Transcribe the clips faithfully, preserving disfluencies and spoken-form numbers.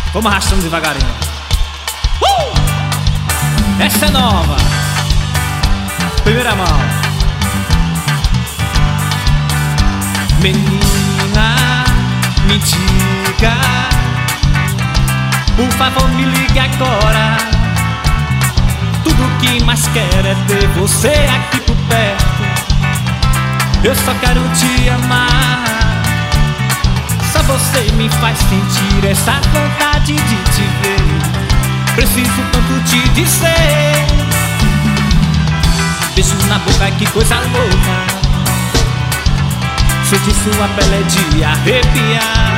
Vamos arrastando devagarinho. uh! Essa é nova. Primeira mão. Menina, me diga, por favor me ligue agora. Tudo que mais quero é ter você aqui por perto. Eu só quero te amar. Só você me faz sentir essa vontade de te ver. Preciso tanto te dizer. Beijo na boca, que coisa louca. Sentir sua pele é de arrepiar.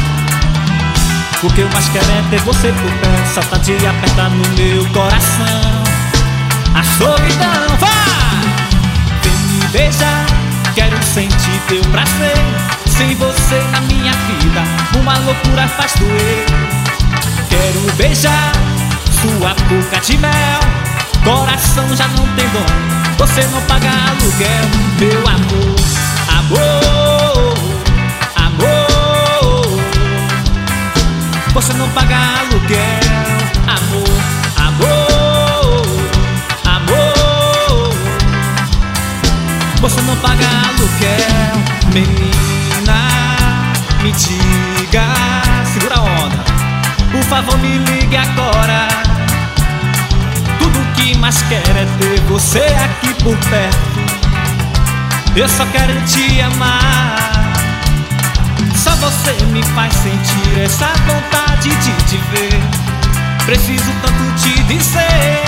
O que eu mais quero é ter você por perto. Só tá de apertar no meu coração. A solidão, vai! Vem me beijar, quero sentir teu prazer. Sem você na minha vida, uma loucura faz doer. Quero beijar sua boca de mel. Coração já não tem dono, você não paga aluguel. Meu amor, amor, amor, você não paga aluguel. Amor, amor, amor, você não paga aluguel. Menina, me diga, segura a onda, por favor me ligue agora. Tudo que mais quero é ter você aqui por perto. Eu só quero te amar. Só você me faz sentir essa vontade de te ver. Preciso tanto te dizer.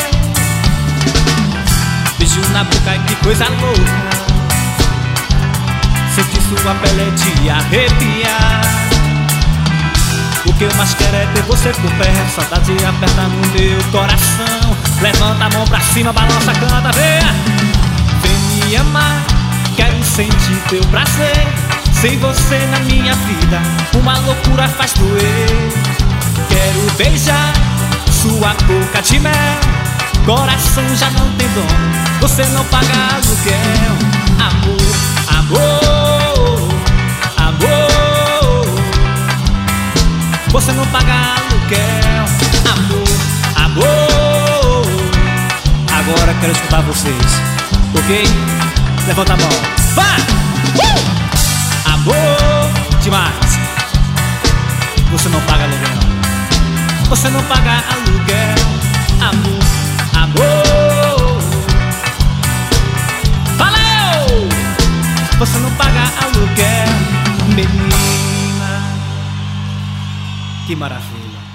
Beijo na boca, que coisa louca. Sentir sua pele é de arrepiar. O que eu mais quero é ter você por perto. Saudade aperta no meu coração. Levanta a mão pra cima, balança, canta, venha. Vem me amar, quero sentir teu prazer. Sem você na minha vida, uma loucura faz doer. Quero beijar sua boca de mel. Coração já não tem dono, você não paga aluguel. Amor, amor, amor, você não paga aluguel. Amor, amor. Agora quero escutar vocês, ok? Levanta a mão, vai! Uh! Amor, demais. Você não paga aluguel, você não paga aluguel. Amor, amor, valeu! Você não paga aluguel. Menina, que maravilha.